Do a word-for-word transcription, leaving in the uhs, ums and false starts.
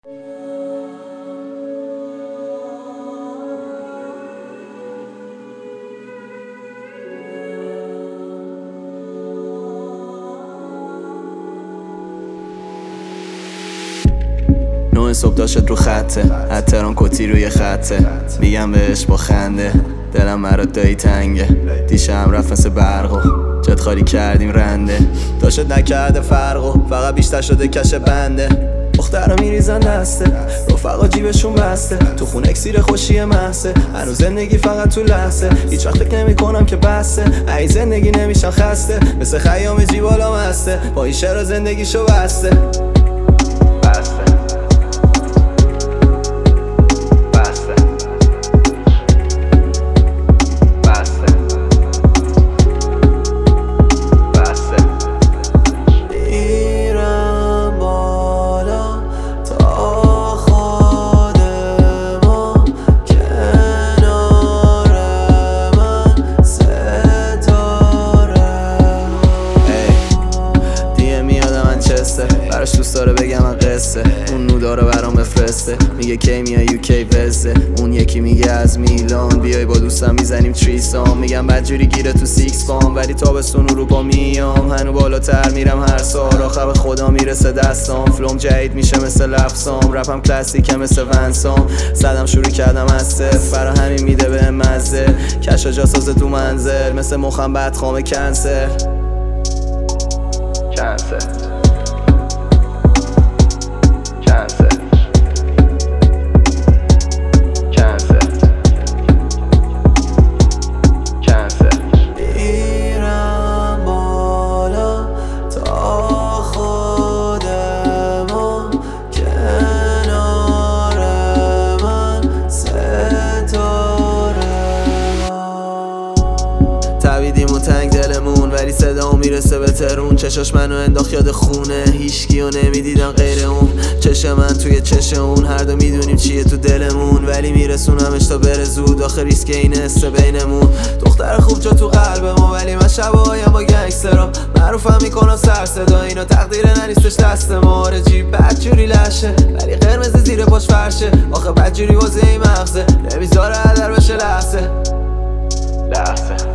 نوع صبح داشت رو خطه، حتران کتی روی خطه، میگم بهش با خنده دلم مرا دایی تنگه. دیشب رفت مثل برقو جت خالی کردیم رنده، داشت نکرده فرقو فقط بیشتر شده کش بنده. دخترها میریزن دسته، رفقا جیبشون بسته، تو خون اکسیر خوشی محسه، هنوز زندگی فقط تو لحظه، هیچ وقت فکر نمی کنم که بسته، ای زندگی نمیشن خسته، مثل خیام جیبالا مسته، با این شعر زندگیشو بسته بسته براش دوست داره بگم من قصه، اون نو داره برام بفرسته، میگه کی میای یوکی وزه، اون یکی میگه از میلان بیای با دوستم میزنیم تریسام، میگم بدجوری گیره تو سیکس فام ولی تابستون اروپا میام، هنو بالاتر میرم هر سال آخر به خدا میرسه دستام، فلوم جدید میشه مثل لفظام، رپم کلاسیکه مثل ونسام، زدم شروع کردم از صفر برا همین میده به مزه، کشا جا سازه تو منزل مثل مخم بدخوام کنسل کنسل تبیدیم و تنگ دلمون ولی صدا میرسه به ترون، چشاش منو انداخت یاد خونه، هیچکیو نمیدیدم غیر اون، چش من توی چش اون، هر دو میدونیم چیه تو دلمون ولی میرسونمش تا بره زود، آخه ریسک این حسه بینمون، دختر خوب جا تو قلب ما ولی من شباهایم با گنگسترا، معروفم میکنم سر صدا، اینا تقدیر ننیستش دست ما، رجیب بدجوری لشه ولی قرمز زیر پاش فرشه، آخه بدجوری واسه این مغزه نمیذاره هدر بشه لحظه لحظه